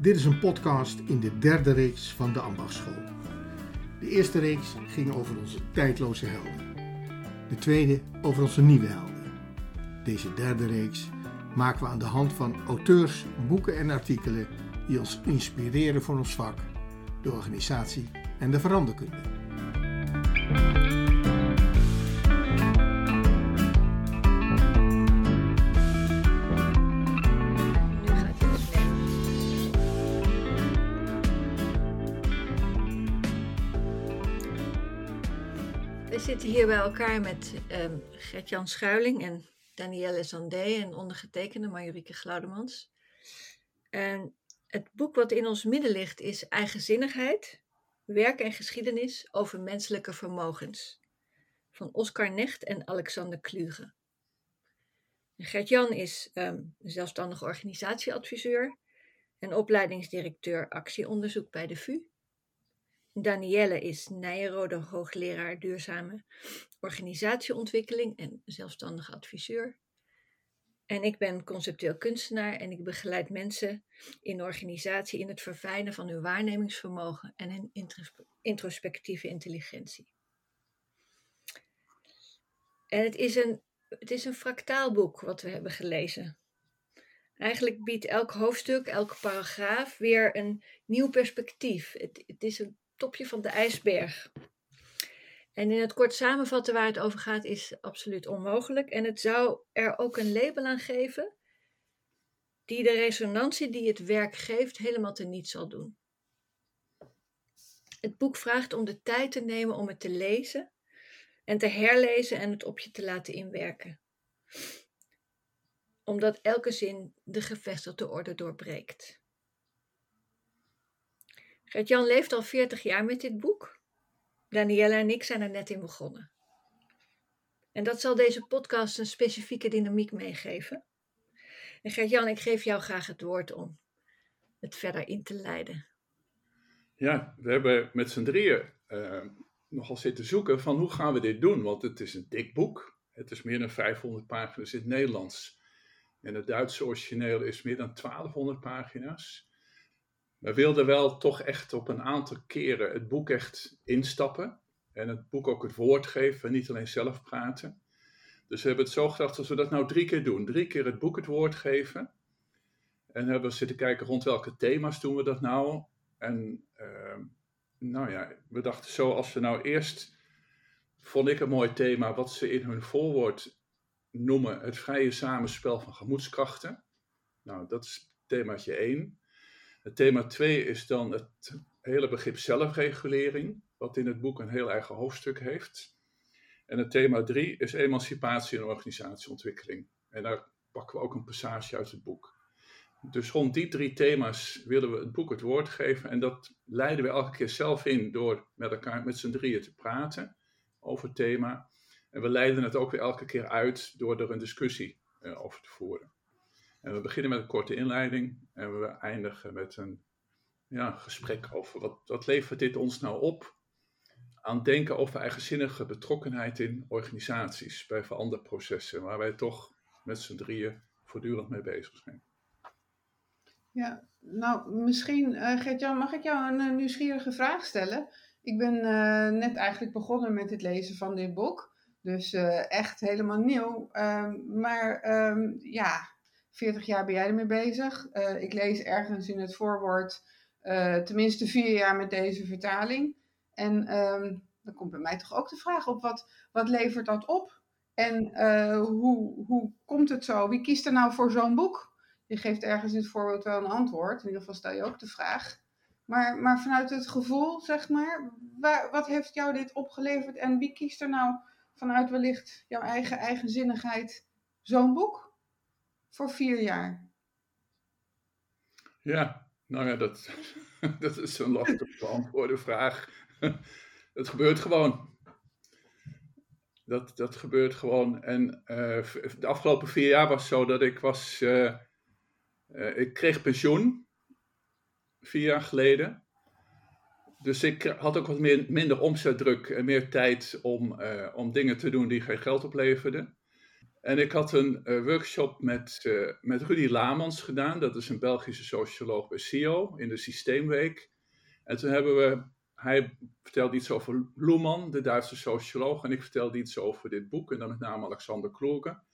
Dit is een podcast in de derde reeks van de Ambachtschool. De eerste reeks ging over onze tijdloze helden. De tweede over onze nieuwe helden. Deze derde reeks maken we aan de hand van auteurs, boeken en artikelen die ons inspireren voor ons vak, de organisatie en de veranderkunde. We zitten hier bij elkaar met Gert-Jan Schuiling en Danielle Zandé en ondergetekende Marjorieke Glaudemans. En het boek wat in ons midden ligt is Eigenzinnigheid, werk en geschiedenis over menselijke vermogens. Van Oscar Necht en Alexander Kluge. Gert-Jan is zelfstandig organisatieadviseur en opleidingsdirecteur actieonderzoek bij de VU. Danielle is Nijenrode hoogleraar duurzame organisatieontwikkeling en zelfstandig adviseur. En ik ben conceptueel kunstenaar en ik begeleid mensen in organisatie in het verfijnen van hun waarnemingsvermogen en hun introspectieve intelligentie. En het is een fractaalboek wat we hebben gelezen. Eigenlijk biedt elk hoofdstuk, elke paragraaf weer een nieuw perspectief. Het is een topje van de ijsberg. En in het kort samenvatten waar het over gaat is absoluut onmogelijk. En het zou er ook een label aan geven die de resonantie die het werk geeft helemaal teniet zal doen. Het boek vraagt om de tijd te nemen om het te lezen en te herlezen en het op je te laten inwerken. Omdat elke zin de gevestigde orde doorbreekt. Gert-Jan leeft al 40 jaar met dit boek. Danielle en ik zijn er net in begonnen. En dat zal deze podcast een specifieke dynamiek meegeven. En Gert-Jan, ik geef jou graag het woord om het verder in te leiden. Ja, we hebben met z'n drieën nogal zitten zoeken van hoe gaan we dit doen. Want het is een dik boek. Het is meer dan 500 pagina's in het Nederlands. En het Duitse origineel is meer dan 1200 pagina's. We wilden wel toch echt op een aantal keren het boek echt instappen. En het boek ook het woord geven en niet alleen zelf praten. Dus we hebben het zo gedacht als we dat nou 3 keer doen. 3 keer het boek het woord geven. En hebben we zitten kijken rond welke thema's doen we dat nou. En we dachten zo als we nou eerst, vond ik een mooi thema, wat ze in hun voorwoord noemen het vrije samenspel van gemoedskrachten. Nou, dat is themaatje 1. Het thema 2 is dan het hele begrip zelfregulering, wat in het boek een heel eigen hoofdstuk heeft. En het thema 3 is emancipatie en organisatieontwikkeling. En daar pakken we ook een passage uit het boek. Dus rond die 3 thema's willen we het boek het woord geven. En dat leiden we elke keer zelf in door met elkaar met z'n drieën te praten over het thema. En we leiden het ook weer elke keer uit door er een discussie over te voeren. En we beginnen met een korte inleiding en we eindigen met een gesprek over wat levert dit ons nou op aan denken over eigenzinnige betrokkenheid in organisaties bij veranderprocessen, waar wij toch met z'n drieën voortdurend mee bezig zijn. Ja, nou misschien Gert-Jan, mag ik jou een nieuwsgierige vraag stellen? Ik ben net eigenlijk begonnen met het lezen van dit boek, dus echt helemaal nieuw. Maar 40 jaar ben jij ermee bezig. Ik lees ergens in het voorwoord tenminste 4 jaar met deze vertaling. En dan komt bij mij toch ook de vraag op, wat levert dat op? En hoe komt het zo? Wie kiest er nou voor zo'n boek? Je geeft ergens in het voorbeeld wel een antwoord. In ieder geval stel je ook de vraag. Maar vanuit het gevoel, zeg maar, wat heeft jou dit opgeleverd? En wie kiest er nou vanuit wellicht jouw eigen eigenzinnigheid zo'n boek? Voor 4 jaar. Ja, nou ja, dat is een lastig te beantwoorden vraag. Het gebeurt gewoon. Dat gebeurt gewoon. En de afgelopen 4 jaar was het zo dat ik kreeg pensioen 4 jaar geleden. Dus ik had ook wat minder omzetdruk en meer tijd om dingen te doen die geen geld opleverden. En ik had een workshop met Rudy Lamans gedaan. Dat is een Belgische socioloog bij CIO in de Systeemweek. En toen hij vertelde iets over Luhmann, de Duitse socioloog. En ik vertelde iets over dit boek. En dan met name Alexander Kluge.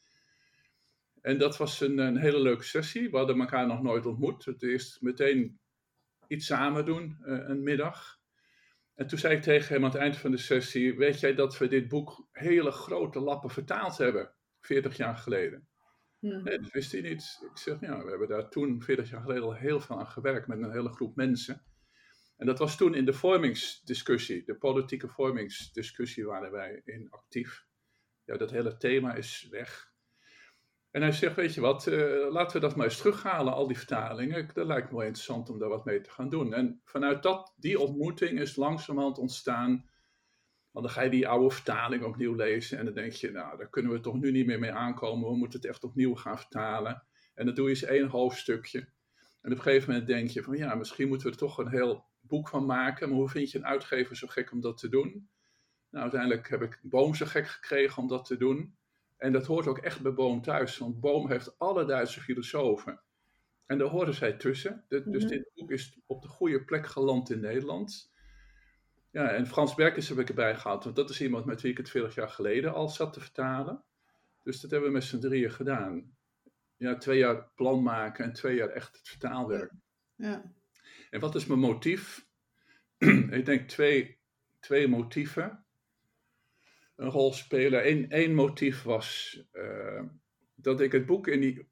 En dat was een hele leuke sessie. We hadden elkaar nog nooit ontmoet. Het eerst meteen iets samen doen, een middag. En toen zei ik tegen hem aan het eind van de sessie: weet jij dat we dit boek hele grote lappen vertaald hebben, 40 jaar geleden? Nee, dat wist hij niet. Ik zeg, ja, we hebben daar toen, 40 jaar geleden, al heel veel aan gewerkt met een hele groep mensen. En dat was toen in de vormingsdiscussie, de politieke vormingsdiscussie waren wij in actief. Ja, dat hele thema is weg. En hij zegt, weet je wat, laten we dat maar eens terughalen, al die vertalingen. Dat lijkt me wel interessant om daar wat mee te gaan doen. En vanuit die ontmoeting is langzamerhand ontstaan. Want dan ga je die oude vertaling opnieuw lezen. En dan denk je, nou, daar kunnen we toch nu niet meer mee aankomen. We moeten het echt opnieuw gaan vertalen. En dan doe je eens 1 hoofdstukje. En op een gegeven moment denk je van, ja, misschien moeten we er toch een heel boek van maken. Maar hoe vind je een uitgever zo gek om dat te doen? Nou, uiteindelijk heb ik Boom zo gek gekregen om dat te doen. En dat hoort ook echt bij Boom thuis, want Boom heeft alle Duitse filosofen. En daar horen zij tussen. Dus dit boek is op de goede plek geland in Nederland. Ja, en Frans Berkens heb ik erbij gehad, want dat is iemand met wie ik het 40 jaar geleden al zat te vertalen. Dus dat hebben we met z'n drieën gedaan. Ja, 2 jaar plan maken en 2 jaar echt het vertaalwerk. Ja. En wat is mijn motief? Ik denk twee motieven een rol spelen. Eén motief was dat ik het boek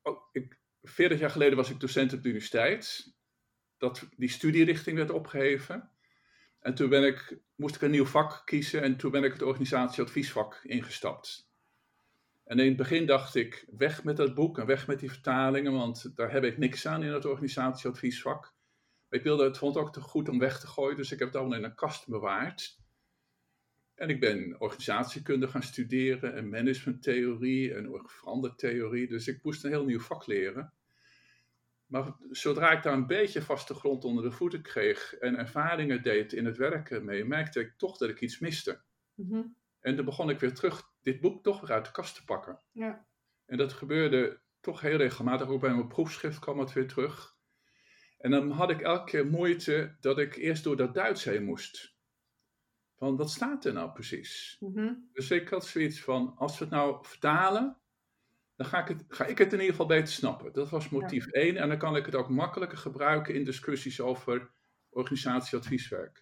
40 jaar geleden was ik docent op de universiteit. Die studierichting werd opgeheven. En toen moest ik een nieuw vak kiezen en toen ben ik het organisatieadviesvak ingestapt. En in het begin dacht ik, weg met dat boek en weg met die vertalingen, want daar heb ik niks aan in het organisatieadviesvak. Maar het vond ook te goed om weg te gooien, dus ik heb het allemaal in een kast bewaard. En ik ben organisatiekunde gaan studeren en managementtheorie en verandertheorie. Dus ik moest een heel nieuw vak leren. Maar zodra ik daar een beetje vaste grond onder de voeten kreeg en ervaringen deed in het werken mee, merkte ik toch dat ik iets miste. En dan begon ik weer dit boek toch weer uit de kast te pakken. Ja. En dat gebeurde toch heel regelmatig. Ook bij mijn proefschrift kwam het weer terug. En dan had ik elke keer moeite dat ik eerst door dat Duits heen moest. Van, wat staat er nou precies? Dus ik had zoiets van, als we het nou vertalen, dan ga ik het in ieder geval beter snappen. Dat was motief 1. En dan kan ik het ook makkelijker gebruiken in discussies over organisatieadvieswerk.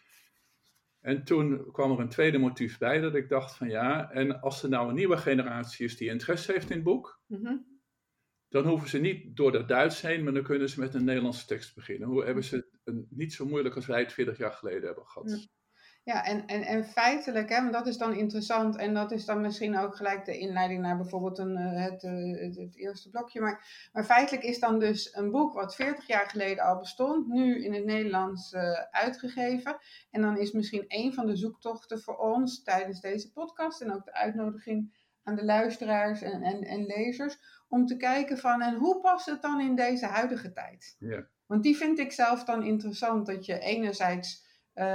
En toen kwam er een tweede motief bij, dat ik dacht van ja, en als er nou een nieuwe generatie is die interesse heeft in het boek, dan hoeven ze niet door dat Duits heen, maar dan kunnen ze met een Nederlandse tekst beginnen. Hoe hebben ze het niet zo moeilijk als wij het 40 jaar geleden hebben gehad? Ja, en feitelijk, hè, want dat is dan interessant en dat is dan misschien ook gelijk de inleiding naar bijvoorbeeld het eerste blokje. Maar feitelijk is dan dus een boek wat 40 jaar geleden al bestond, nu in het Nederlands uitgegeven. En dan is misschien een van de zoektochten voor ons tijdens deze podcast en ook de uitnodiging aan de luisteraars en lezers om te kijken van en hoe past het dan in deze huidige tijd? Ja. Want die vind ik zelf dan interessant, dat je enerzijds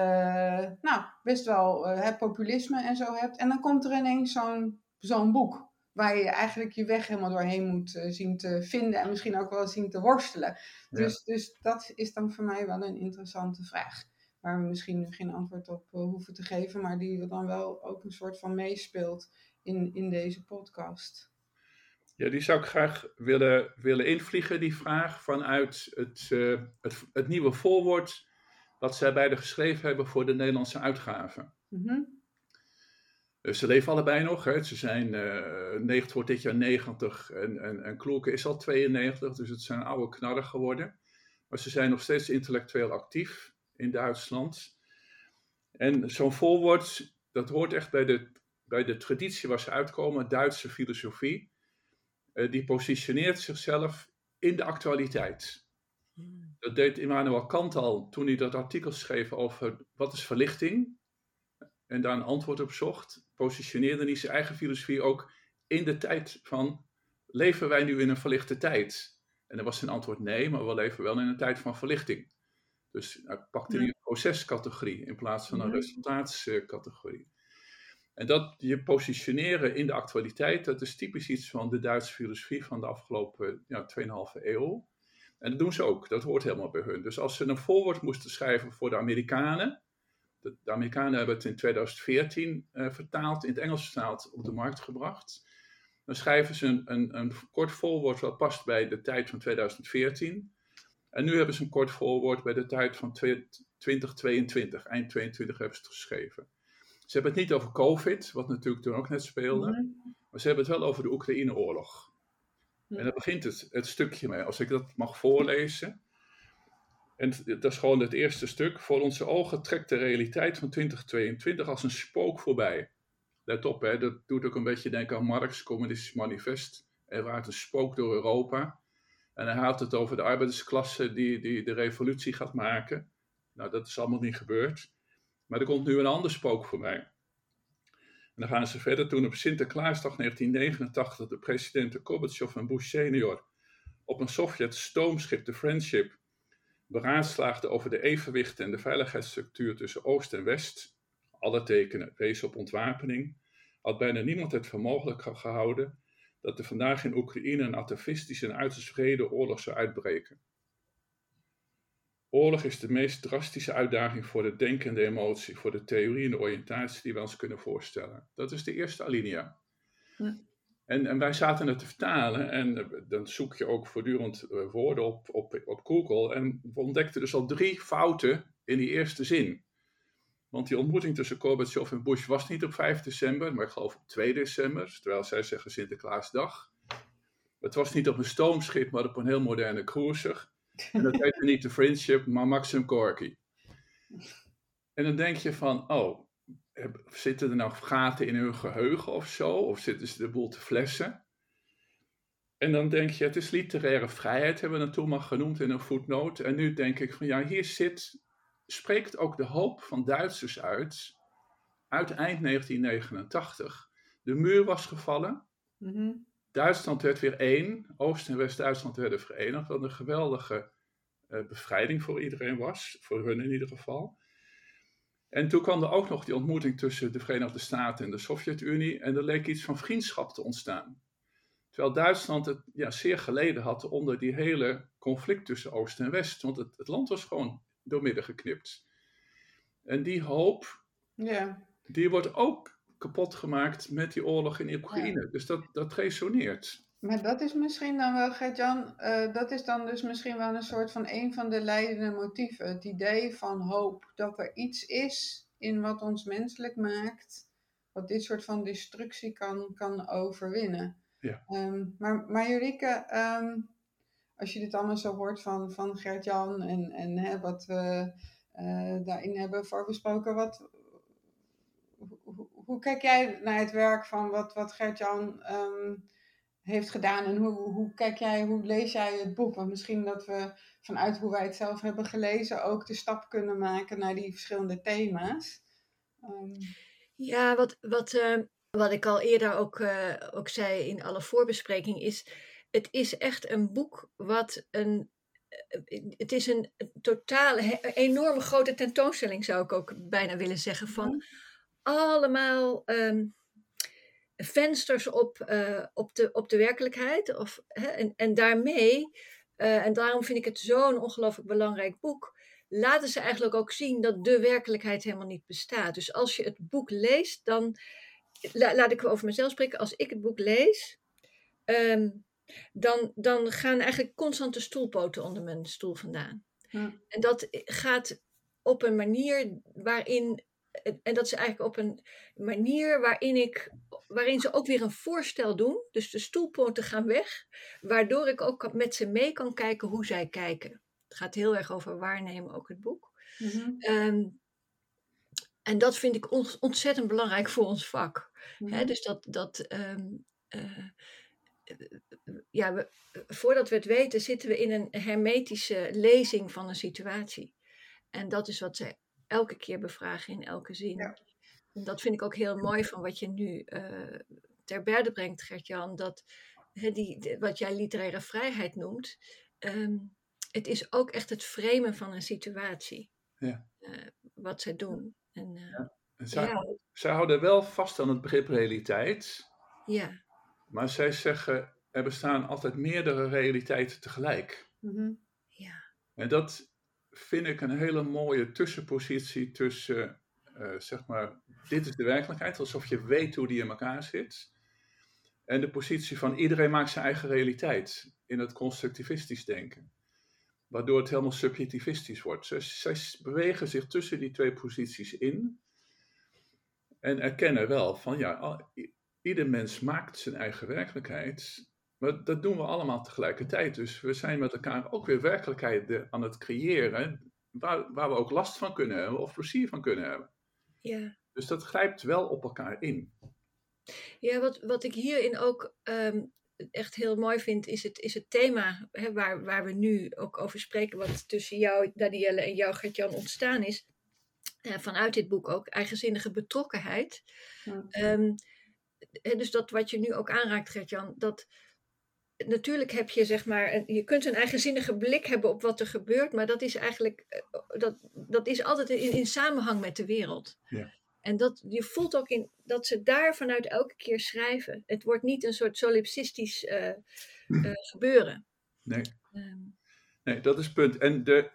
best wel populisme en zo hebt. En dan komt er ineens zo'n boek, waar je eigenlijk je weg helemaal doorheen moet zien te vinden en misschien ook wel zien te worstelen. Ja. Dus dat is dan voor mij wel een interessante vraag, waar we misschien nu geen antwoord op hoeven te geven, maar die dan wel ook een soort van meespeelt in deze podcast. Ja, die zou ik graag willen invliegen, die vraag, vanuit het nieuwe voorwoord wat zij beide geschreven hebben voor de Nederlandse uitgave. Ze leven allebei nog. Hè. Ze zijn 90, wordt dit jaar 90 en Kloeke is al 92, dus het zijn oude knarren geworden. Maar ze zijn nog steeds intellectueel actief in Duitsland. En zo'n voorwoord, dat hoort echt bij de traditie waar ze uitkomen, Duitse filosofie. Die positioneert zichzelf in de actualiteit. Dat deed Immanuel Kant al toen hij dat artikel schreef over wat is verlichting. En daar een antwoord op zocht. Positioneerde hij zijn eigen filosofie ook in de tijd van, leven wij nu in een verlichte tijd? En dan was zijn antwoord nee, maar we leven wel in een tijd van verlichting. Dus hij pakte hij een procescategorie in plaats van een resultaatscategorie. En dat je positioneren in de actualiteit, dat is typisch iets van de Duitse filosofie van de afgelopen 2,5 eeuw. En dat doen ze ook, dat hoort helemaal bij hun. Dus als ze een voorwoord moesten schrijven voor de Amerikanen, de Amerikanen hebben het in 2014 vertaald, in het Engels vertaald, op de markt gebracht. Dan schrijven ze een kort voorwoord wat past bij de tijd van 2014. En nu hebben ze een kort voorwoord bij de tijd van 2022. Eind 22 hebben ze het geschreven. Ze hebben het niet over COVID, wat natuurlijk toen ook net speelde. Maar ze hebben het wel over de Oekraïne-oorlog. En daar begint het stukje mee. Als ik dat mag voorlezen. En dat is gewoon het eerste stuk. Voor onze ogen trekt de realiteit van 2022 als een spook voorbij. Let op, hè, dat doet ook een beetje denken aan Marx' Communistisch Manifest. Er waart een spook door Europa. En hij had het over de arbeidersklasse die de revolutie gaat maken. Nou, dat is allemaal niet gebeurd. Maar er komt nu een ander spook voorbij. En dan gaan ze verder. Toen op Sinterklaasdag 1989 de presidenten Gorbachev en Bush senior op een Sovjet-stoomschip, de Friendship, beraadslaagden over de evenwicht en de veiligheidsstructuur tussen Oost en West. Alle tekenen wezen op ontwapening. Had bijna niemand het voor mogelijk gehouden dat er vandaag in Oekraïne een atavistische en uiterst wrede oorlog zou uitbreken. Oorlog is de meest drastische uitdaging voor het denken en de emotie, voor de theorie en de oriëntatie die we ons kunnen voorstellen. Dat is de eerste alinea. Ja. En wij zaten het te vertalen en dan zoek je ook voortdurend woorden op Google en we ontdekten dus al 3 fouten in die eerste zin. Want die ontmoeting tussen Gorbachev en Bush was niet op 5 december, maar ik geloof op 2 december, terwijl zij zeggen Sinterklaasdag. Het was niet op een stoomschip, maar op een heel moderne cruiser. En dat heette niet de Friendship, maar Maxim Gorky. En dan denk je van, zitten er nou gaten in hun geheugen of zo? Of zitten ze de boel te flessen? En dan denk je, het is literaire vrijheid, hebben we het toen maar genoemd in een voetnoot. En nu denk ik van, hier spreekt ook de hoop van Duitsers uit eind 1989. De muur was gevallen. Mm-hmm. Duitsland werd weer één. Oost- en West-Duitsland werden verenigd. Wat een geweldige bevrijding voor iedereen was. Voor hun in ieder geval. En toen kwam er ook nog die ontmoeting tussen de Verenigde Staten en de Sovjet-Unie. En er leek iets van vriendschap te ontstaan. Terwijl Duitsland het zeer geleden had onder die hele conflict tussen Oost en West. Want het land was gewoon doormidden geknipt. En die hoop, die wordt ook kapot gemaakt met die oorlog in Oekraïne. Ja. Dus dat resoneert. Maar dat is misschien dan wel, Gert-Jan, dat is dan dus misschien wel een van de leidende motieven. Het idee van hoop, dat er iets is in wat ons menselijk maakt, wat dit soort van destructie kan overwinnen. Ja. Maar Marieke, als je dit allemaal zo hoort van Gert-Jan en wat we daarin hebben voorbesproken, hoe kijk jij naar het werk van wat Gert-Jan heeft gedaan en hoe lees jij het boek? Want misschien dat we vanuit hoe wij het zelf hebben gelezen ook de stap kunnen maken naar die verschillende thema's. Ja, wat ik al eerder ook zei in alle voorbespreking is, het is echt een boek het is een totale, enorme grote tentoonstelling zou ik ook bijna willen zeggen van allemaal vensters op de werkelijkheid. En daarmee, en daarom vind ik het zo'n ongelooflijk belangrijk boek, laten ze eigenlijk ook zien dat de werkelijkheid helemaal niet bestaat. Dus als je het boek leest, dan, laat ik over mezelf spreken, als ik het boek lees, dan gaan eigenlijk constant de stoelpoten onder mijn stoel vandaan. En dat gaat op een manier waarin, en dat is eigenlijk op een manier waarin ze ook weer een voorstel doen. Dus de stoelpoten gaan weg, waardoor ik ook met ze mee kan kijken hoe zij kijken. Het gaat heel erg over waarnemen, ook het boek. Mm-hmm. En dat vind ik ontzettend belangrijk voor ons vak. Mm-hmm. Dus voordat we het weten, zitten we in een hermetische lezing van een situatie. En dat is wat zij elke keer bevragen in elke zin. Ja. En dat vind ik ook heel mooi van wat je nu ter berde brengt, Gert-Jan. Dat wat jij literaire vrijheid noemt, het is ook echt het framen van een situatie. Ja. Wat zij doen. En, En Ja, zij houden wel vast aan het begrip realiteit, ja, maar zij zeggen er bestaan altijd meerdere realiteiten tegelijk. Mhm. ja, En dat vind ik een hele mooie tussenpositie tussen, zeg maar, dit is de werkelijkheid, alsof je weet hoe die in elkaar zit. En de positie van iedereen maakt zijn eigen realiteit in het constructivistisch denken. Waardoor het helemaal subjectivistisch wordt. Zij bewegen zich tussen die twee posities in. En erkennen wel van ja, ieder mens maakt zijn eigen werkelijkheid. Maar dat doen we allemaal tegelijkertijd. Dus we zijn met elkaar ook weer werkelijkheden aan het creëren. Waar we ook last van kunnen hebben of plezier van kunnen hebben. ja. Dus dat grijpt wel op elkaar in. Ja, wat ik hierin ook echt heel mooi vind, is het thema waar we nu ook over spreken, wat tussen jou, Danielle, en jou, Gert-Jan, ontstaan is. Vanuit dit boek ook, eigenzinnige betrokkenheid. Ja. Dus dat wat je nu ook aanraakt, Gert-Jan, dat natuurlijk heb je, zeg maar, je kunt een eigenzinnige blik hebben op wat er gebeurt, maar dat is eigenlijk, dat is altijd in samenhang met de wereld. Ja. En je voelt ook dat ze daar vanuit elke keer schrijven. Het wordt niet een soort solipsistisch gebeuren. Nee. Nee, dat is het punt. En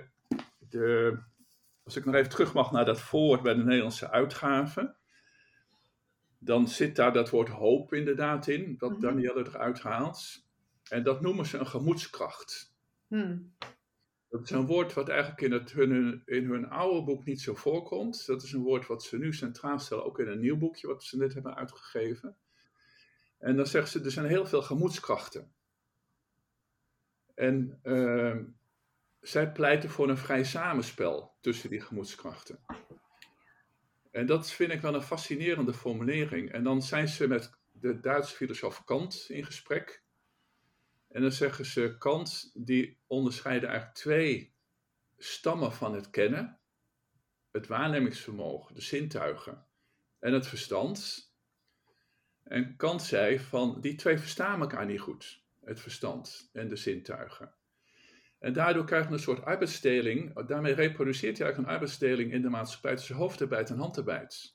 als ik nog even terug mag naar dat voorwoord bij de Nederlandse uitgave, dan zit daar dat woord hoop inderdaad in, wat Danielle eruit haalt. En dat noemen ze een gemoedskracht. Dat is een woord wat eigenlijk in hun oude boek niet zo voorkomt. Dat is een woord wat ze nu centraal stellen, ook in een nieuw boekje wat ze net hebben uitgegeven. En dan zeggen ze, er zijn heel veel gemoedskrachten. En zij pleiten voor een vrij samenspel tussen die gemoedskrachten. En dat vind ik wel een fascinerende formulering. En dan zijn ze met de Duitse filosoof Kant in gesprek. En dan zeggen ze, Kant die onderscheiden eigenlijk twee stammen van het kennen. Het waarnemingsvermogen, de zintuigen en het verstand. En Kant zei van, die twee verstaan elkaar niet goed. Het verstand en de zintuigen. En daardoor krijgen we een soort arbeidsdeling. Daarmee reproduceert je eigenlijk een arbeidsdeling in de maatschappij tussen hoofdarbeid en handarbeid.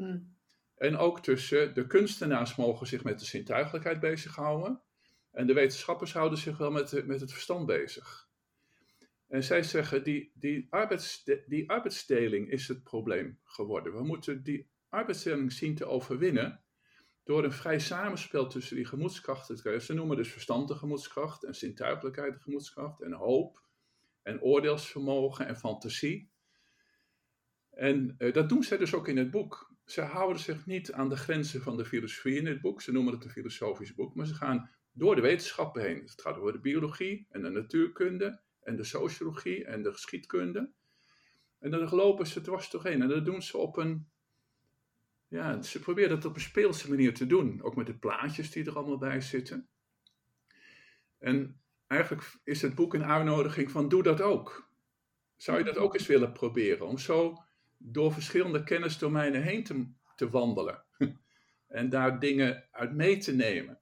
En ook tussen de kunstenaars mogen zich met de zintuigelijkheid bezighouden. En de wetenschappers houden zich wel met het verstand bezig. En zij zeggen, die arbeidsdeling is het probleem geworden. We moeten die arbeidsdeling zien te overwinnen door een vrij samenspel tussen die gemoedskrachten te krijgen. Ze noemen dus verstand de gemoedskracht en zintuigelijkheid de gemoedskracht en hoop en oordeelsvermogen en fantasie. En dat doen zij dus ook in het boek. Ze houden zich niet aan de grenzen van de filosofie in het boek. Ze noemen het een filosofisch boek, maar ze gaan door de wetenschappen heen. Het gaat over de biologie en de natuurkunde en de sociologie en de geschiedkunde. En dan lopen ze dwars doorheen. En dat doen ze op een... Ja, ze proberen dat op een speelse manier te doen. Ook met de plaatjes die er allemaal bij zitten. En eigenlijk is het boek een uitnodiging van doe dat ook. Zou je dat ook eens willen proberen? Om zo door verschillende kennisdomeinen heen te wandelen. En daar dingen uit mee te nemen.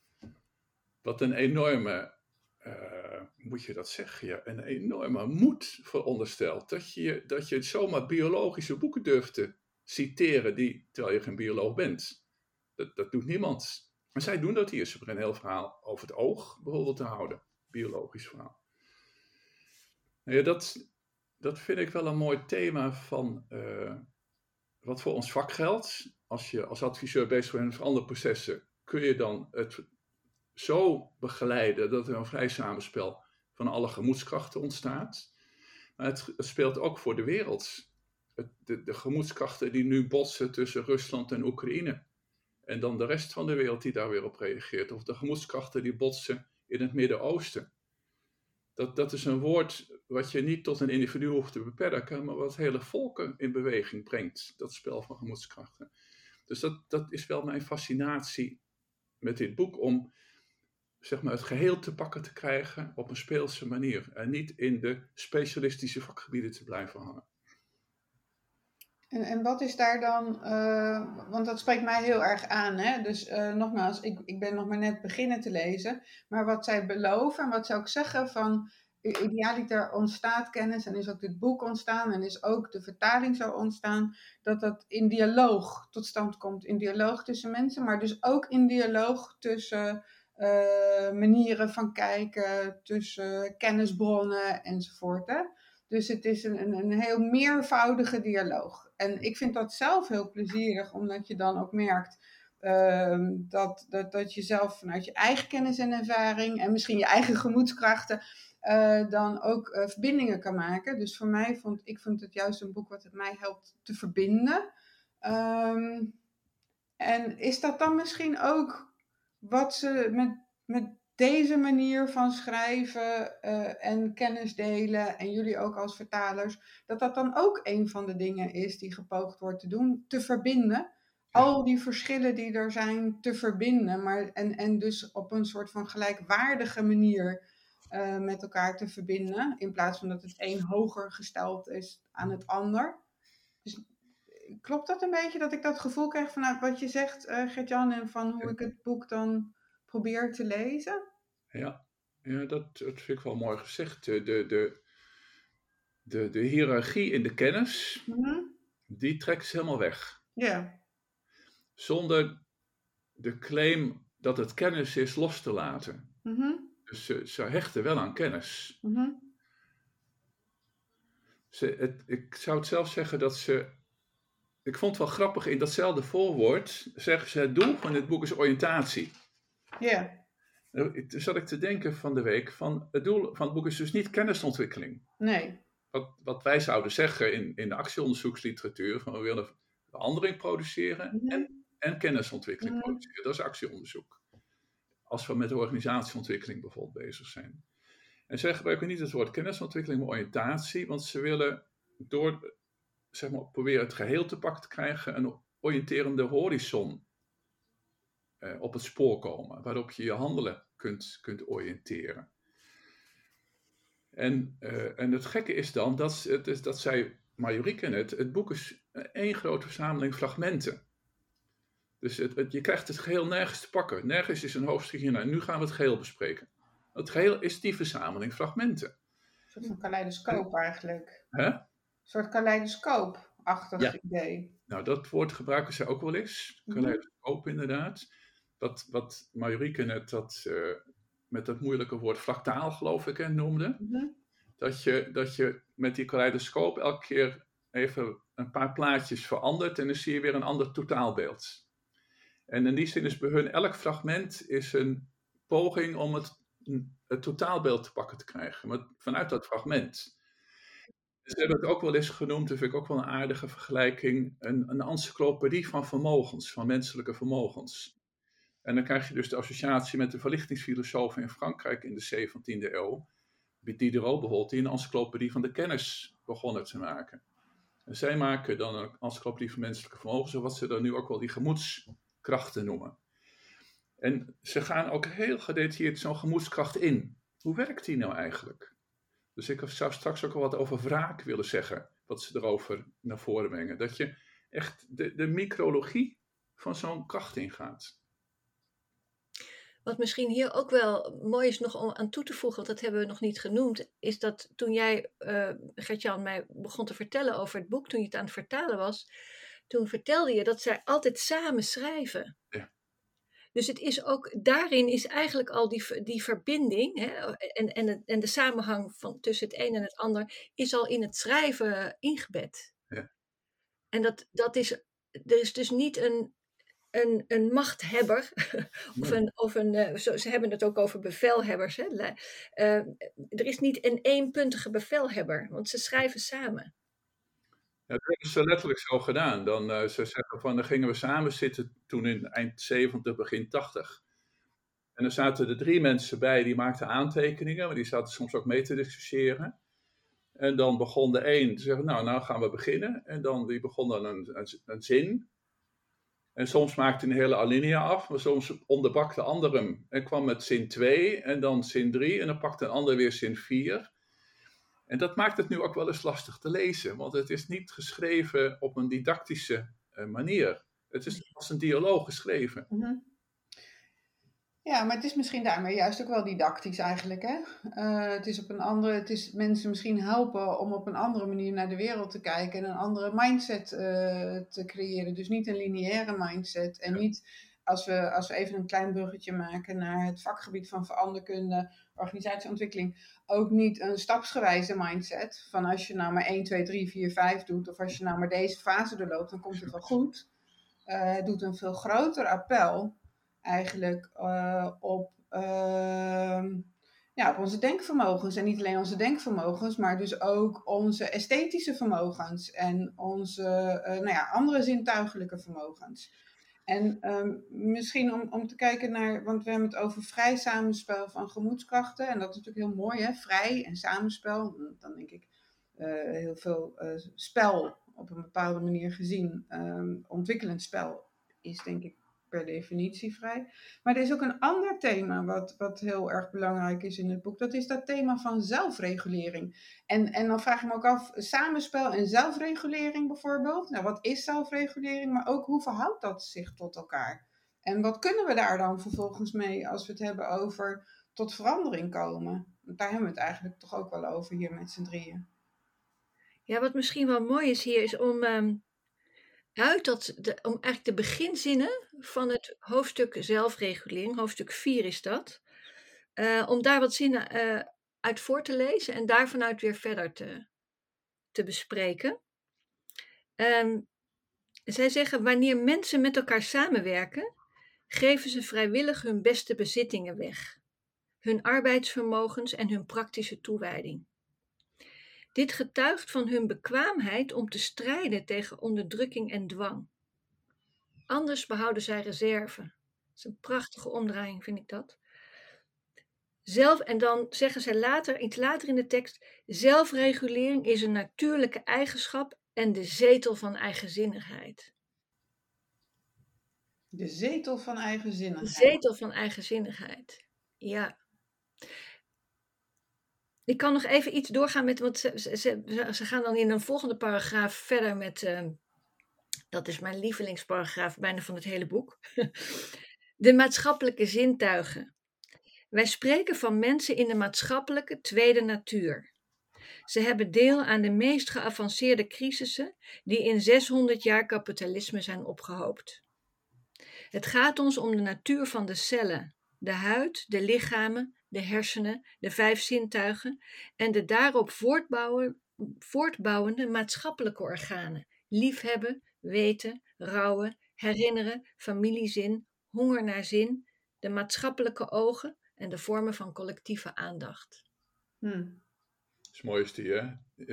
Wat een enorme, moet je dat zeggen? Ja, een enorme moed veronderstelt. Dat je zomaar biologische boeken durft te citeren terwijl je geen bioloog bent. Dat doet niemand. Maar zij doen dat hier. Ze beginnen een heel verhaal over het oog bijvoorbeeld te houden. Biologisch verhaal. Nou ja, dat vind ik wel een mooi thema van wat voor ons vak geldt. Als je als adviseur bezig bent met veranderprocessen, kun je dan het zo begeleiden dat er een vrij samenspel van alle gemoedskrachten ontstaat. Maar het speelt ook voor de wereld. De gemoedskrachten die nu botsen tussen Rusland en Oekraïne. En dan de rest van de wereld die daar weer op reageert. Of de gemoedskrachten die botsen in het Midden-Oosten. Dat is een woord wat je niet tot een individu hoeft te beperken, maar wat hele volken in beweging brengt. Dat spel van gemoedskrachten. Dus dat is wel mijn fascinatie met dit boek, om zeg maar, het geheel te pakken te krijgen op een speelse manier. En niet in de specialistische vakgebieden te blijven hangen. En wat is daar dan, want dat spreekt mij heel erg aan, hè? Dus nogmaals, ik ben nog maar net beginnen te lezen, maar wat zij beloven en wat zij ook zeggen van, idealiter ontstaat kennis en is ook dit boek ontstaan en is ook de vertaling zo ontstaan, dat in dialoog tot stand komt. In dialoog tussen mensen, maar dus ook in dialoog tussen manieren van kijken, tussen kennisbronnen enzovoort. Hè? Dus het is een heel meervoudige dialoog. En ik vind dat zelf heel plezierig, omdat je dan ook merkt dat je zelf vanuit je eigen kennis en ervaring en misschien je eigen gemoedskrachten dan ook verbindingen kan maken. Dus voor mij vond het juist een boek wat het mij helpt te verbinden. En is dat dan misschien ook wat ze met deze manier van schrijven en kennis delen, en jullie ook als vertalers, dat dan ook een van de dingen is die gepoogd wordt te doen, te verbinden? Al die verschillen die er zijn te verbinden, maar en dus op een soort van gelijkwaardige manier met elkaar te verbinden, in plaats van dat het een hoger gesteld is aan het ander. Dus klopt dat een beetje, dat ik dat gevoel krijg vanuit wat je zegt, Gert-Jan, en van hoe ik het boek dan probeer te lezen? Ja, dat vind ik wel mooi gezegd. De hiërarchie in de kennis, die trekt ze helemaal weg. Ja. Zonder de claim dat het kennis is los te laten. Dus ze hechten wel aan kennis. Ik zou het zelf zeggen dat ze... Ik vond het wel grappig, in datzelfde voorwoord zeggen ze: het doel van dit boek is oriëntatie. Ja. Toen zat ik te denken van de week, van het doel van het boek is dus niet kennisontwikkeling. Nee. Wat wij zouden zeggen in de actieonderzoeksliteratuur, van we willen verandering produceren en kennisontwikkeling produceren. Dat is actieonderzoek. Als we met de organisatieontwikkeling bijvoorbeeld bezig zijn. En zij gebruiken niet het woord kennisontwikkeling, maar oriëntatie, want ze willen door, zeg maar, proberen het geheel te pakken te krijgen, een oriënterende horizon op het spoor komen, waarop je je handelen kunt oriënteren. En het gekke is dan, dat zei Marjorie net, het boek is één grote verzameling fragmenten. Dus je krijgt het geheel nergens te pakken. Nergens is een hoofdstukje, nou, nu gaan we het geheel bespreken. Het geheel is die verzameling fragmenten. Een soort van kaleidoscoop eigenlijk. Hè? Een soort kaleidoscoop-achtig idee. Nou, dat woord gebruiken ze ook wel eens. Kaleidoscoop inderdaad. Wat Marjorie net met dat moeilijke woord fractaal, geloof ik, noemde. Dat je met die kaleidoscoop elke keer even een paar plaatjes verandert en dan zie je weer een ander totaalbeeld. En in die zin is bij hun elk fragment is een poging om het totaalbeeld te pakken te krijgen, maar vanuit dat fragment. Ze hebben het ook wel eens genoemd, dat vind ik ook wel een aardige vergelijking, een encyclopedie van vermogens, van menselijke vermogens. En dan krijg je dus de associatie met de verlichtingsfilosofen in Frankrijk in de 17e eeuw, Diderot bijvoorbeeld, die een encyclopedie van de kennis begonnen te maken. En zij maken dan een encyclopedie van menselijke vermogens, wat ze dan nu ook wel die gemoedskrachten noemen. En ze gaan ook heel gedetailleerd zo'n gemoedskracht in. Hoe werkt die nou eigenlijk? Dus ik zou straks ook al wat over wraak willen zeggen, wat ze erover naar voren brengen. Dat je echt de micrologie van zo'n kracht ingaat. Wat misschien hier ook wel mooi is nog om aan toe te voegen, want dat hebben we nog niet genoemd, is dat toen jij, Gert-Jan, mij begon te vertellen over het boek, toen je het aan het vertalen was, toen vertelde je dat zij altijd samen schrijven. Ja. Dus het is ook, daarin is eigenlijk al die verbinding, hè, en de samenhang tussen het een en het ander, is al in het schrijven ingebed. Ja. En dat is, er is dus niet een machthebber, ze hebben het ook over bevelhebbers. Hè? Er is niet een eenpuntige bevelhebber, want ze schrijven samen. Ja, dat hebben ze letterlijk zo gedaan. Ze zeggen van, dan gingen we samen zitten toen in eind 70, begin 80. En er zaten er 3 mensen bij, die maakten aantekeningen, maar die zaten soms ook mee te discussiëren. En dan begon de een te zeggen, nou gaan we beginnen. En die begon dan een zin. En soms maakte een hele alinea af, maar soms onderbrak de ander hem. En kwam met zin 2 en dan zin 3 en dan pakte een ander weer zin 4. En dat maakt het nu ook wel eens lastig te lezen, want het is niet geschreven op een didactische manier. Het is als een dialoog geschreven. Ja, maar het is misschien daarmee juist ook wel didactisch eigenlijk, hè? Het is mensen misschien helpen om op een andere manier naar de wereld te kijken en een andere mindset te creëren. Dus niet een lineaire mindset en niet, als we even een klein bruggetje maken naar het vakgebied van veranderkunde, organisatieontwikkeling, ook niet een stapsgewijze mindset. Van als je nou maar 1, 2, 3, 4, 5 doet, of als je nou maar deze fase doorloopt, dan komt het wel goed. Het doet een veel groter appel eigenlijk op onze denkvermogens. En niet alleen onze denkvermogens, maar dus ook onze esthetische vermogens en onze andere zintuigelijke vermogens. En misschien om te kijken naar, want we hebben het over vrij samenspel van gemoedskrachten. En dat is natuurlijk heel mooi, hè? Vrij en samenspel. Dan denk ik heel veel spel op een bepaalde manier gezien. Ontwikkelend spel is denk ik per definitie vrij. Maar er is ook een ander thema wat heel erg belangrijk is in het boek. Dat is dat thema van zelfregulering. En dan vraag ik me ook af, samenspel en zelfregulering bijvoorbeeld. Nou, wat is zelfregulering? Maar ook hoe verhoudt dat zich tot elkaar? En wat kunnen we daar dan vervolgens mee als we het hebben over tot verandering komen? Want daar hebben we het eigenlijk toch ook wel over hier met z'n drieën. Ja, wat misschien wel mooi is hier, is om eigenlijk de beginzinnen van het hoofdstuk zelfregulering, hoofdstuk 4 is dat, om daar wat zinnen uit voor te lezen en daarvanuit weer verder te bespreken. Zij zeggen, wanneer mensen met elkaar samenwerken, geven ze vrijwillig hun beste bezittingen weg, hun arbeidsvermogens en hun praktische toewijding. Dit getuigt van hun bekwaamheid om te strijden tegen onderdrukking en dwang. Anders behouden zij reserve. Dat is een prachtige omdraaiing, vind ik dat. En dan zeggen ze iets later in de tekst, zelfregulering is een natuurlijke eigenschap en de zetel van eigenzinnigheid. De zetel van eigenzinnigheid. De zetel van eigenzinnigheid, ja. Ik kan nog even iets doorgaan met, want ze gaan dan in een volgende paragraaf verder met, dat is mijn lievelingsparagraaf bijna van het hele boek, de maatschappelijke zintuigen. Wij spreken van mensen in de maatschappelijke tweede natuur. Ze hebben deel aan de meest geavanceerde crisissen die in 600 jaar kapitalisme zijn opgehoopt. Het gaat ons om de natuur van de cellen, de huid, de lichamen, de hersenen, de 5 zintuigen en de daarop voortbouwende maatschappelijke organen. Liefhebben, weten, rouwen, herinneren, familiezin, honger naar zin, de maatschappelijke ogen en de vormen van collectieve aandacht. Dat is mooi is die, hè?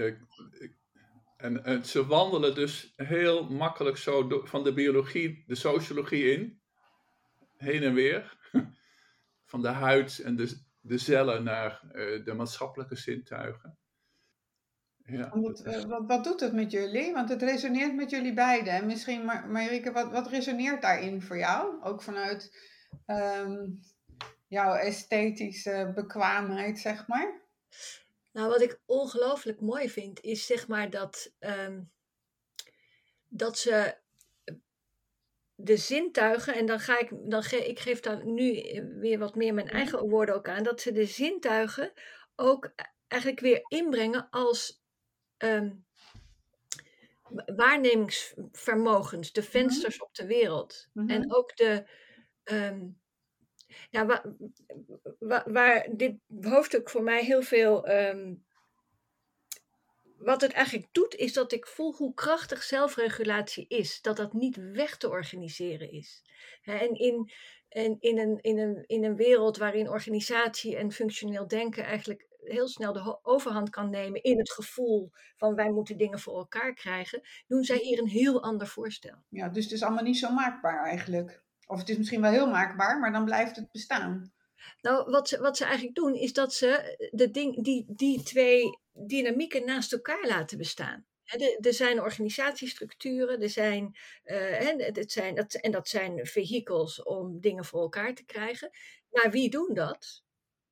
En ze wandelen dus heel makkelijk zo van de biologie, de sociologie in. Heen en weer. Van de huid en de cellen naar de maatschappelijke zintuigen. Ja, wat doet het met jullie? Want het resoneert met jullie beiden. En misschien, Marieke, wat resoneert daarin voor jou? Ook vanuit jouw esthetische bekwaamheid, zeg maar. Nou, wat ik ongelooflijk mooi vind, is zeg maar dat ze de zintuigen, en ik geef daar nu weer wat meer mijn eigen woorden ook aan, dat ze de zintuigen ook eigenlijk weer inbrengen als waarnemingsvermogens, de vensters op de wereld. En ook waar dit hoofdstuk voor mij heel veel, wat het eigenlijk doet, is dat ik voel hoe krachtig zelfregulatie is. Dat niet weg te organiseren is. En in een wereld waarin organisatie en functioneel denken eigenlijk heel snel de overhand kan nemen in het gevoel van wij moeten dingen voor elkaar krijgen, doen zij hier een heel ander voorstel. Ja, dus het is allemaal niet zo maakbaar eigenlijk. Of het is misschien wel heel maakbaar, maar dan blijft het bestaan. Nou, wat ze eigenlijk doen, is dat ze die twee dynamieken naast elkaar laten bestaan. Er zijn organisatiestructuren, dat zijn vehikels om dingen voor elkaar te krijgen. Maar wie doen dat?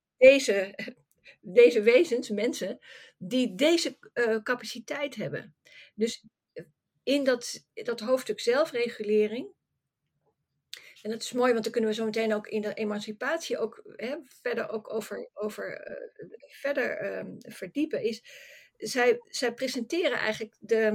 Deze wezens, mensen, die deze capaciteit hebben. Dus in dat hoofdstuk zelfregulering En dat is mooi, want dan kunnen we zo meteen ook in de emancipatie ook verder ook verdiepen. Zij presenteren eigenlijk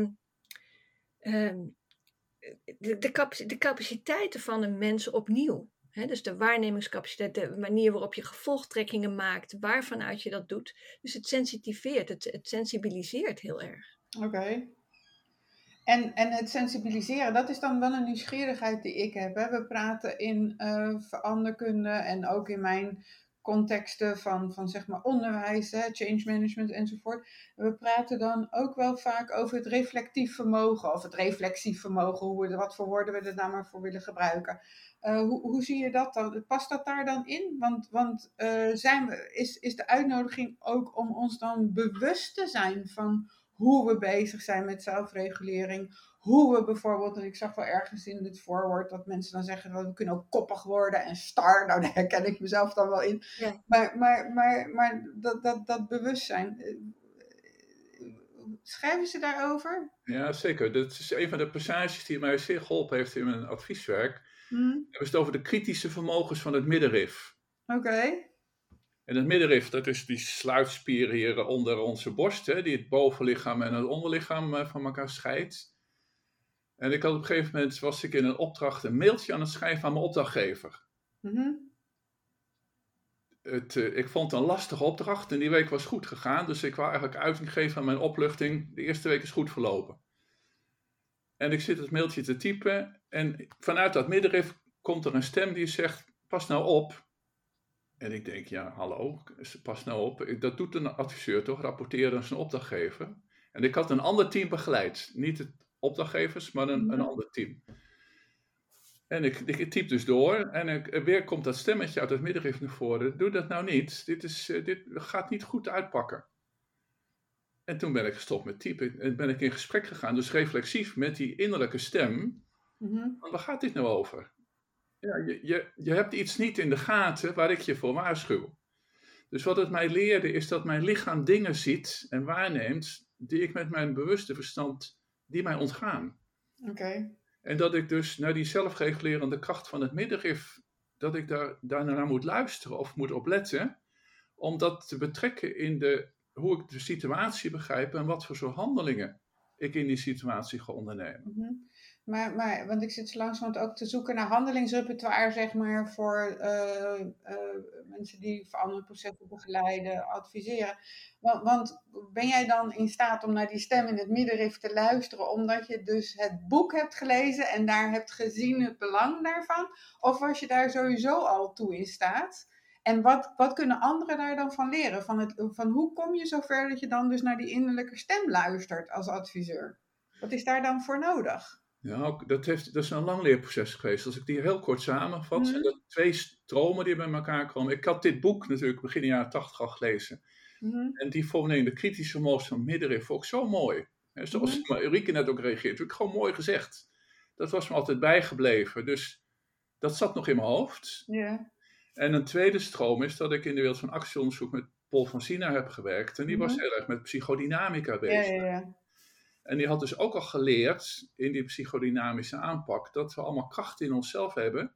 de capaciteiten van een mens opnieuw. Dus de waarnemingscapaciteit, de manier waarop je gevolgtrekkingen maakt, waarvanuit je dat doet. Dus het sensitiveert, het sensibiliseert heel erg. Oké. En het sensibiliseren, dat is dan wel een nieuwsgierigheid die ik heb. Hè? We praten in veranderkunde en ook in mijn contexten van zeg maar onderwijs, hè, change management enzovoort. We praten dan ook wel vaak over het reflectief vermogen of het reflexief vermogen, wat voor woorden we er nou maar voor willen gebruiken. Hoe zie je dat dan? Past dat daar dan in? Want is de uitnodiging ook om ons dan bewust te zijn van hoe we bezig zijn met zelfregulering, hoe we bijvoorbeeld, en ik zag wel ergens in het voorwoord dat mensen dan zeggen, we kunnen ook koppig worden en star, nou daar herken ik mezelf dan wel in. Ja. Maar dat bewustzijn, schrijven ze daarover? Ja, zeker. Dat is een van de passages die mij zeer geholpen heeft in mijn advieswerk. We hebben het over de kritische vermogens van het middenrif. Oké. En het middenrif, dat is die sluitspier hier onder onze borst, die het bovenlichaam en het onderlichaam van elkaar scheidt. En ik had op een gegeven moment, was ik in een opdracht een mailtje aan het schrijven aan mijn opdrachtgever. Ik vond het een lastige opdracht en die week was goed gegaan. Dus ik wou eigenlijk uiting geven aan mijn opluchting. De eerste week is goed verlopen. En ik zit het mailtje te typen en vanuit dat middenrif komt er een stem die zegt, pas nou op. En ik denk, ja, hallo, pas nou op. Dat doet een adviseur toch, rapporteren aan zijn opdrachtgever. En ik had een ander team begeleid. Niet het opdrachtgevers, maar een ander team. En ik typ dus door en weer komt dat stemmetje uit het middenrif naar voren. Doe dat nou niet, dit gaat niet goed uitpakken. En toen ben ik gestopt met typen en ben ik in gesprek gegaan, dus reflexief met die innerlijke stem. Waar gaat dit nou over? Ja, je hebt iets niet in de gaten waar ik je voor waarschuw. Dus wat het mij leerde is dat mijn lichaam dingen ziet en waarneemt die ik met mijn bewuste verstand, die mij ontgaan. Oké. En dat ik dus naar die zelfregulerende kracht van het middenrif, dat ik daarnaar moet luisteren of moet opletten, om dat te betrekken in hoe ik de situatie begrijp en wat voor soort handelingen ik in die situatie ga ondernemen. Maar, want ik zit zo langzamerhand ook te zoeken naar handelingsrepertoire, zeg maar, voor mensen die veranderprocessen begeleiden, adviseren. Want ben jij dan in staat om naar die stem in het middenrif te luisteren, omdat je dus het boek hebt gelezen en daar hebt gezien het belang daarvan? Of was je daar sowieso al toe in staat? En wat kunnen anderen daar dan van leren? Van hoe kom je zover dat je dan dus naar die innerlijke stem luistert als adviseur? Wat is daar dan voor nodig? Ja, dat is een lang leerproces geweest. Als ik die heel kort samenvat, zijn dat 2 stromen die bij elkaar komen. Ik had dit boek natuurlijk begin jaren 80 al gelezen. En die formulering, de kritische vermogens van middenrif, vond ik zo mooi. En zoals Ulrike net ook reageert, heb ik gewoon mooi gezegd. Dat was me altijd bijgebleven. Dus dat zat nog in mijn hoofd. Yeah. En een tweede stroom is dat ik in de wereld van actieonderzoek met Paul van Sina heb gewerkt. En die was heel erg met psychodynamica bezig. Ja. En die had dus ook al geleerd in die psychodynamische aanpak dat we allemaal krachten in onszelf hebben.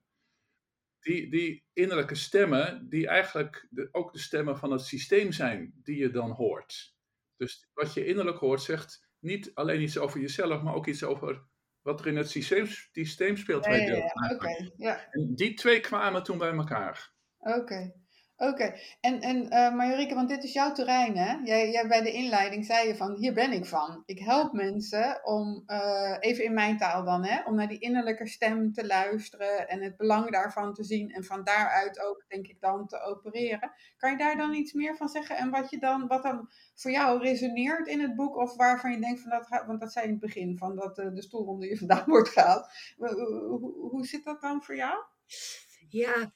Die innerlijke stemmen, die eigenlijk ook de stemmen van het systeem zijn die je dan hoort. Dus wat je innerlijk hoort zegt niet alleen iets over jezelf, maar ook iets over wat er in het systeem speelt. Ja. En die 2 kwamen toen bij elkaar. Oké. En Marjorieke, want dit is jouw terrein, hè? Jij bij de inleiding zei je van, hier ben ik van. Ik help mensen om, even in mijn taal dan, hè, om naar die innerlijke stem te luisteren en het belang daarvan te zien en van daaruit ook, denk ik dan, te opereren. Kan je daar dan iets meer van zeggen en wat dan voor jou resoneert in het boek of waarvan je denkt van want dat zei je in het begin, van dat de stoel onder je vandaan wordt gehaald. Hoe zit dat dan voor jou? Ja.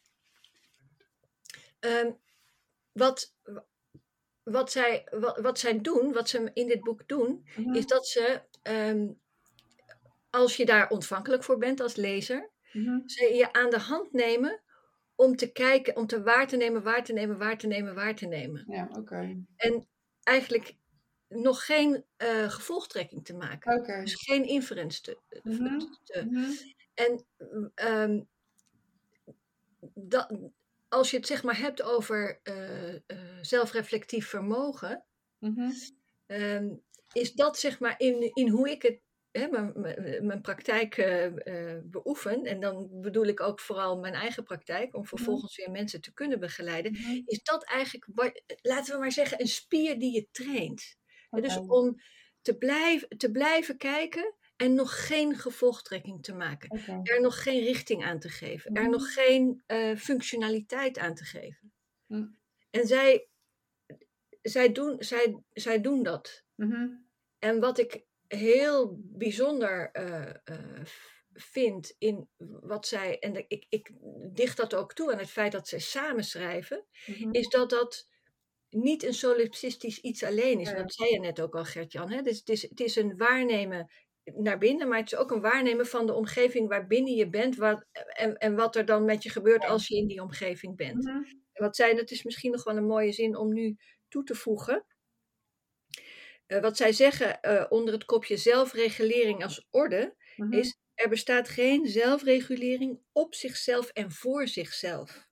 Wat zij doen, wat ze in dit boek doen, is dat ze, als je daar ontvankelijk voor bent als lezer, ze je aan de hand nemen om te kijken, om te waar te nemen. Ja, oké. En eigenlijk nog geen gevolgtrekking te maken. Okay. Dus geen inference te. En als je het zeg maar hebt over zelfreflectief vermogen, is dat zeg maar in hoe ik het, mijn praktijk beoefen, en dan bedoel ik ook vooral mijn eigen praktijk, om vervolgens weer mensen te kunnen begeleiden, is dat eigenlijk, laten we maar zeggen, een spier die je traint. Okay. Dus om te blijven kijken en nog geen gevolgtrekking te maken. Okay. Er nog geen richting aan te geven. Er nog geen functionaliteit aan te geven. En zij doen dat. En wat ik heel bijzonder vind in wat zij, en ik dicht dat ook toe aan het feit dat zij samen schrijven, is dat niet een solipsistisch iets alleen is. Ja. Dat zei je net ook al, Gert-Jan. Hè? Dus het is een waarnemen naar binnen, maar het is ook een waarnemen van de omgeving waarbinnen je bent, en wat er dan met je gebeurt als je in die omgeving bent. En wat zij, dat is misschien nog wel een mooie zin om nu toe te voegen. Wat zij zeggen onder het kopje zelfregulering als orde, is: er bestaat geen zelfregulering op zichzelf en voor zichzelf.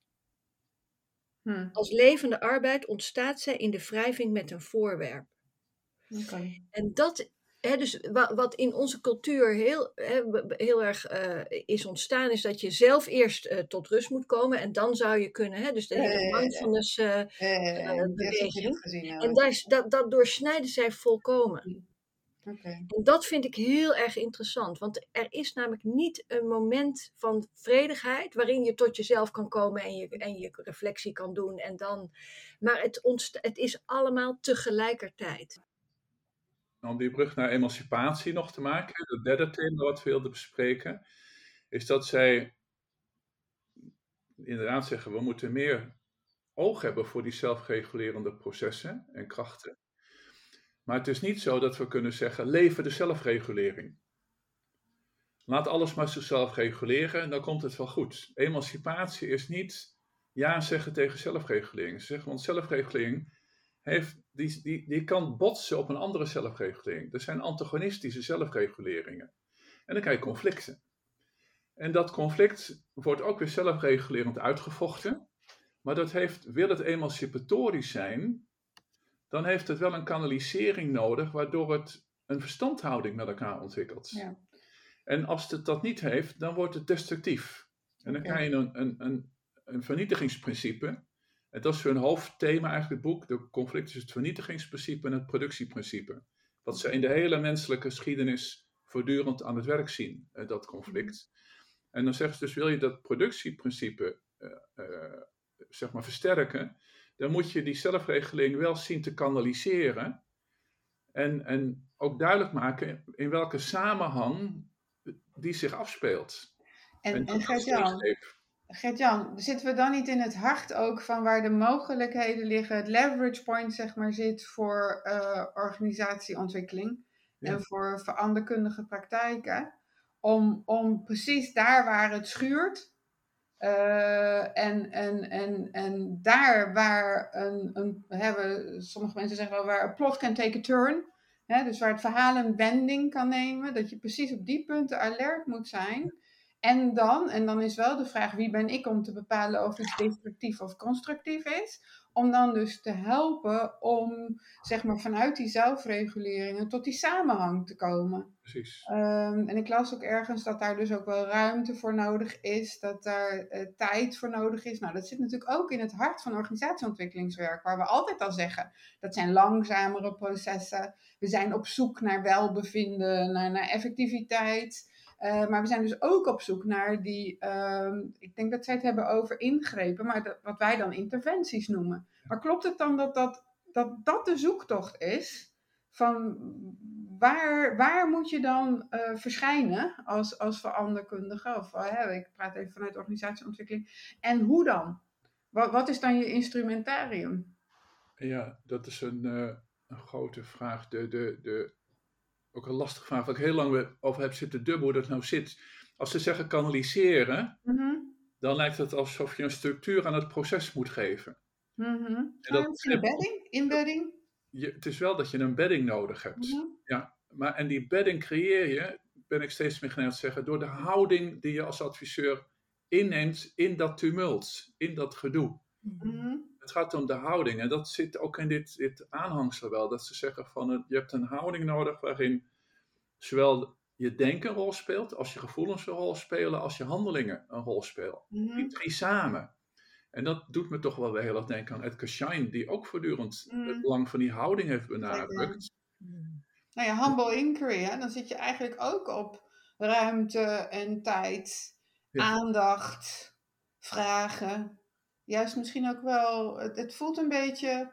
Als levende arbeid ontstaat zij in de wrijving met een voorwerp. Okay. En dat, dus wat in onze cultuur heel erg is ontstaan, is dat je zelf eerst tot rust moet komen en dan zou je kunnen, dus de hele mindfulness beweging. En dat doorsnijden zij volkomen. Okay. En dat vind ik heel erg interessant, want er is namelijk niet een moment van vredigheid waarin je tot jezelf kan komen en je reflectie kan doen maar het is allemaal tegelijkertijd. Om die brug naar emancipatie nog te maken, het derde thema wat we wilden bespreken, is dat zij inderdaad zeggen: we moeten meer oog hebben voor die zelfregulerende processen en krachten. Maar het is niet zo dat we kunnen zeggen: leven de zelfregulering. Laat alles maar zichzelf reguleren en dan komt het wel goed. Emancipatie is niet ja zeggen tegen zelfregulering. Want zelfregulering die kan botsen op een andere zelfregulering. Er zijn antagonistische zelfreguleringen. En dan krijg je conflicten. En dat conflict wordt ook weer zelfregulerend uitgevochten. Maar wil het emancipatorisch zijn, dan heeft het wel een kanalisering nodig, waardoor het een verstandhouding met elkaar ontwikkelt. Ja. En als het dat niet heeft, dan wordt het destructief. En dan krijg je een vernietigingsprincipe. En dat is hun hoofdthema eigenlijk, het boek. De conflict tussen het vernietigingsprincipe en het productieprincipe. Wat ze in de hele menselijke geschiedenis voortdurend aan het werk zien, dat conflict. En dan zeggen ze dus: wil je dat productieprincipe zeg maar versterken, dan moet je die zelfregeling wel zien te kanaliseren. En ook duidelijk maken in welke samenhang die zich afspeelt. En Gert-Jan, zitten we dan niet in het hart ook van waar de mogelijkheden liggen, het leverage point zeg maar zit voor organisatieontwikkeling en voor veranderkundige praktijken, om precies daar waar het schuurt en daar waar sommige mensen zeggen wel waar a plot can take a turn, dus waar het verhaal een wending kan nemen, dat je precies op die punten alert moet zijn. En dan is wel de vraag: wie ben ik om te bepalen of iets destructief of constructief is? Om dan dus te helpen om, zeg maar, vanuit die zelfreguleringen tot die samenhang te komen. Precies. En ik las ook ergens dat daar dus ook wel ruimte voor nodig is, dat daar tijd voor nodig is. Nou, dat zit natuurlijk ook in het hart van organisatieontwikkelingswerk, waar we altijd al zeggen: dat zijn langzamere processen. We zijn op zoek naar welbevinden, naar effectiviteit. Maar we zijn dus ook op zoek naar die, ik denk dat zij het hebben over ingrepen, maar wat wij dan interventies noemen. Maar klopt het dan dat de zoektocht is van waar moet je dan verschijnen als veranderkundige? Of ik praat even vanuit organisatieontwikkeling. En hoe dan? Wat is dan je instrumentarium? Ja, dat is een grote vraag. Ook een lastige vraag, waar ik heel lang over heb zitten dubbelen hoe dat nou zit. Als ze zeggen kanaliseren, dan lijkt het alsof je een structuur aan het proces moet geven. En inbedding? Het is wel dat je een bedding nodig hebt. Ja, en die bedding creëer je, ben ik steeds meer geneigd te zeggen, door de houding die je als adviseur inneemt in dat tumult, in dat gedoe. Mhm. Het gaat om de houding. En dat zit ook in dit aanhangsel wel. Dat ze zeggen van, je hebt een houding nodig waarin zowel je denken een rol speelt, als je gevoelens een rol spelen, als je handelingen een rol spelen. Die drie samen. En dat doet me toch wel weer heel erg denken aan Edgar Schein, die ook voortdurend het belang van die houding heeft benadrukt. Nou ja, humble inquiry, hè? Dan zit je eigenlijk ook op ruimte en tijd, aandacht, vragen. Juist misschien ook wel, het voelt een beetje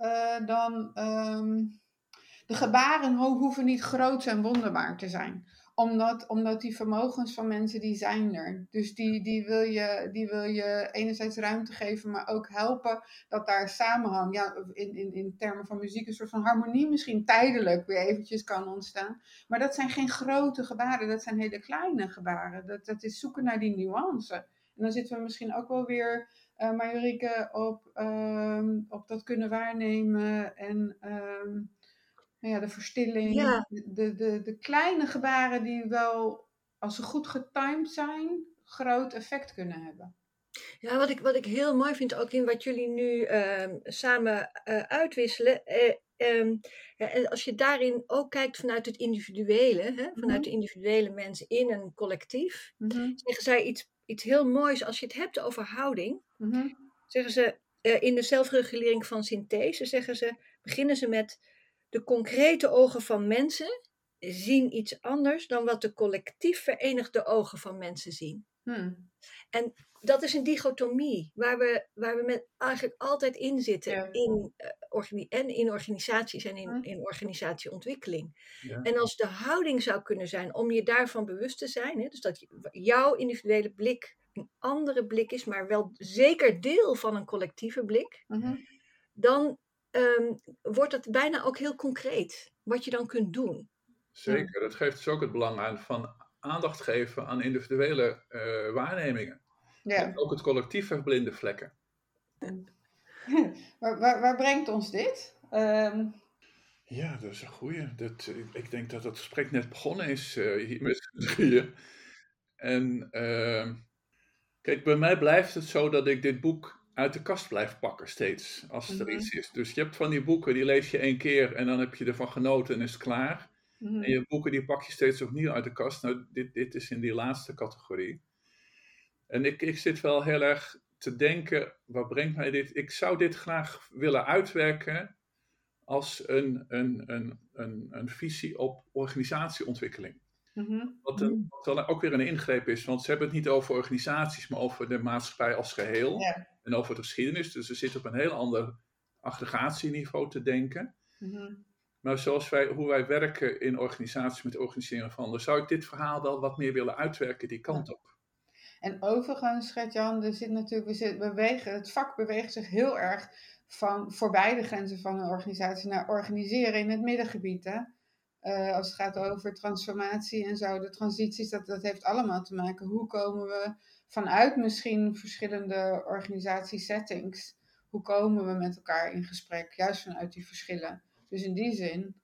de gebaren hoeven niet groots en wonderbaar te zijn. Omdat die vermogens van mensen, die zijn er. Dus die wil je enerzijds ruimte geven, maar ook helpen dat daar samenhang, ja, in termen van muziek, een soort van harmonie misschien tijdelijk weer eventjes kan ontstaan. Maar dat zijn geen grote gebaren, dat zijn hele kleine gebaren. Dat is zoeken naar die nuance. En dan zitten we misschien ook wel weer, Marjorieke, op dat kunnen waarnemen en nou ja, de verstilling, Ja. de kleine gebaren die wel, als ze goed getimed zijn, groot effect kunnen hebben. Ja, wat ik heel mooi vind, ook in wat jullie nu samen uitwisselen. Als je daarin ook kijkt vanuit het individuele, vanuit de individuele mensen in een collectief, zeggen zij iets heel moois. Als je het hebt over houding, zeggen ze in de zelfregulering van synthese, beginnen ze met: de concrete ogen van mensen zien iets anders dan wat de collectief verenigde ogen van mensen zien. En dat is een dichotomie waar we met eigenlijk altijd in zitten, Ja. in organisaties en in organisatieontwikkeling. Ja. En als de houding zou kunnen zijn om je daarvan bewust te zijn, dus dat jouw individuele blik een andere blik is, maar wel zeker deel van een collectieve blik, dan wordt het bijna ook heel concreet wat je dan kunt doen. Zeker, dat geeft dus ook het belang aan van aandacht geven aan individuele waarnemingen. Ja. En ook het collectief heeft blinde vlekken. Waar brengt ons dit? Ja, dat is een goeie. Ik denk dat het gesprek net begonnen is hier met z'n drieën. En kijk, bij mij blijft het zo dat ik dit boek uit de kast blijf pakken steeds, als er iets is. Dus je hebt van die boeken, die lees je 1 keer en dan heb je ervan genoten en is het klaar. En je hebt boeken, die pak je steeds opnieuw uit de kast. Nou, dit is in die laatste categorie. En ik zit wel heel erg te denken, wat brengt mij dit? Ik zou dit graag willen uitwerken als een visie op organisatieontwikkeling. Wat wel ook weer een ingreep is, want ze hebben het niet over organisaties, maar over de maatschappij als geheel. Ja. En over de geschiedenis. Dus ze zitten op een heel ander aggregatieniveau te denken. Maar hoe wij werken in organisaties met organiseren van anderen, zou ik dit verhaal wel wat meer willen uitwerken die kant op. En overigens, Gert-Jan, er zit natuurlijk, het vak beweegt zich heel erg van voorbij de grenzen van een organisatie naar organiseren in het middengebied. Hè? Als het gaat over transformatie en zo, de transities, dat heeft allemaal te maken. Hoe komen we vanuit misschien verschillende organisatiesettings, hoe komen we met elkaar in gesprek, juist vanuit die verschillen. Dus in die zin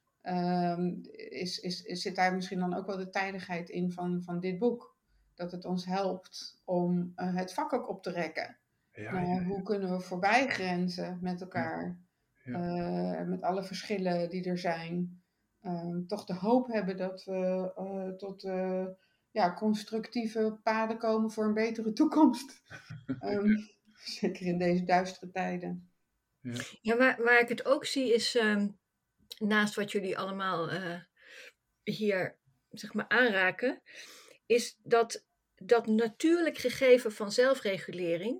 zit daar misschien dan ook wel de tijdigheid in van dit boek. Dat het ons helpt om het vak ook op te rekken. Hoe kunnen we voorbij grenzen met elkaar, met alle verschillen die er zijn, toch de hoop hebben dat we tot constructieve paden komen voor een betere toekomst. Zeker in deze duistere tijden. Ja, waar ik het ook zie is, naast wat jullie allemaal hier zeg maar aanraken, is dat natuurlijk gegeven van zelfregulering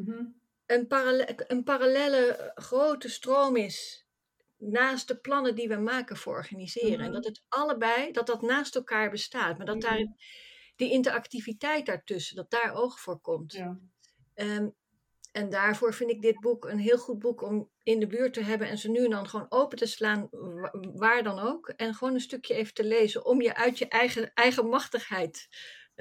een parallelle grote stroom is naast de plannen die we maken voor organiseren. En dat het allebei, dat naast elkaar bestaat, maar dat daar die interactiviteit daartussen, dat daar oog voor komt. Ja. En daarvoor vind ik dit boek een heel goed boek om in de buurt te hebben en zo nu en dan gewoon open te slaan, waar dan ook. En gewoon een stukje even te lezen om je uit je eigen machtigheid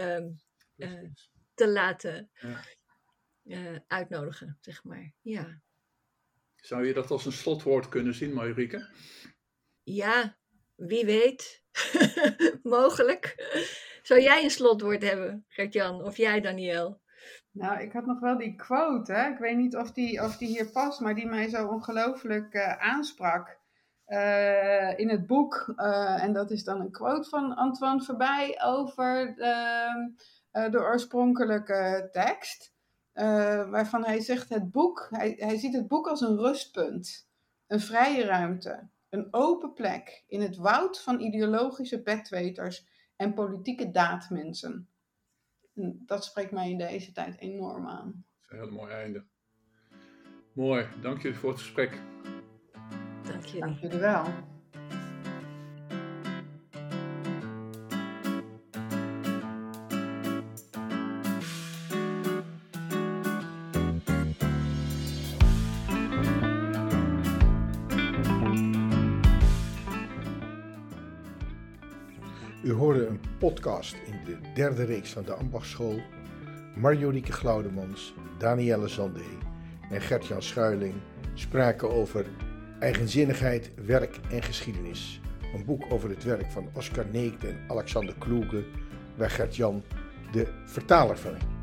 te laten uitnodigen, zeg maar. Ja. Zou je dat als een slotwoord kunnen zien, Marjorieke? Ja, wie weet, mogelijk. Zou jij een slotwoord hebben, Gert-Jan, of jij, Daniël? Nou, ik had nog wel die quote, hè? Ik weet niet of die hier past, maar die mij zo ongelooflijk aansprak in het boek. En dat is dan een quote van Antoine Verbij over de oorspronkelijke tekst. Waarvan hij zegt, het boek, hij ziet het boek als een rustpunt, een vrije ruimte, een open plek in het woud van ideologische bedweters en politieke daadmensen. En dat spreekt mij in deze tijd enorm aan. Dat is een heel mooi einde. Mooi, dank jullie voor het gesprek. Dank jullie. Dank jullie wel. U hoorde een podcast in de derde reeks van de Ambachtschool. Marjoleike Glaudemans, Daniëlle Sandé en Gert-Jan Schuiling spraken over Eigenzinnigheid, werk en geschiedenis. Een boek over het werk van Oscar Neekt en Alexander Kluge, waar Gert-Jan de vertaler van is.